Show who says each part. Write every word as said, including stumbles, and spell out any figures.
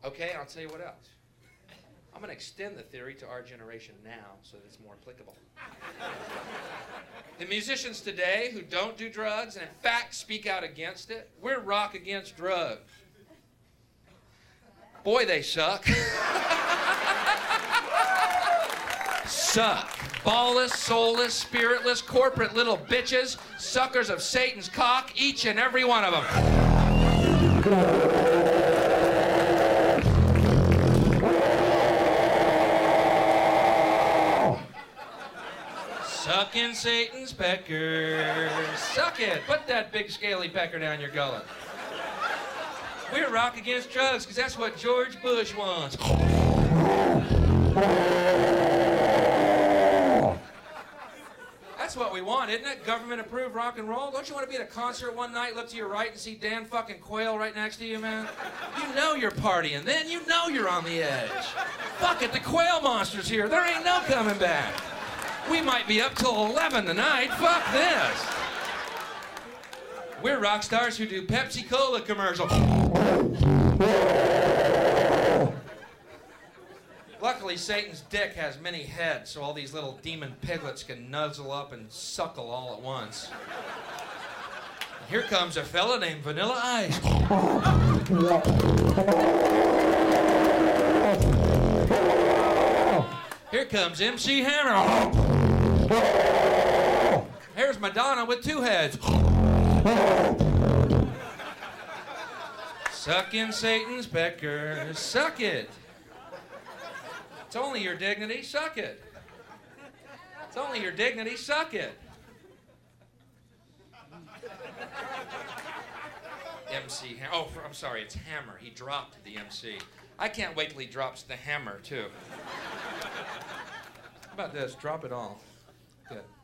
Speaker 1: Okay, I'll tell you what else. I'm going to extend the theory to our generation now so that it's more applicable. The musicians today who don't do drugs and in fact speak out against it, we're rock against drugs. Boy, they suck. Suck. Ballless, soulless, spiritless, corporate little bitches, suckers of Satan's cock, each and every one of them. Sucking Satan's pecker. Suck it. Put that big scaly pecker down your gullet. We're rock against drugs because that's what George Bush wants. That's what we want, isn't it? Government-approved rock and roll? Don't you want to be at a concert one night, look to your right, and see Dan fucking Quayle right next to you, man? You know you're partying. Then you know you're on the edge. Fuck it, the Quayle Monster's here. There ain't no coming back. We might be up till eleven tonight. Fuck this. We're rock stars who do Pepsi-Cola commercials. Luckily, Satan's dick has many heads, so all these little demon piglets can nuzzle up and suckle all at once. Here comes a fella named Vanilla Ice. Here comes M C Hammer. Here's Madonna with two heads. Sucking Satan's pecker. Suck it. It's only your dignity. Suck it. It's only your dignity. Suck it. M C Hammer. Oh, I'm sorry. It's Hammer. He dropped the M C. I can't wait till he drops the hammer, too. How about this? Drop it all. Good.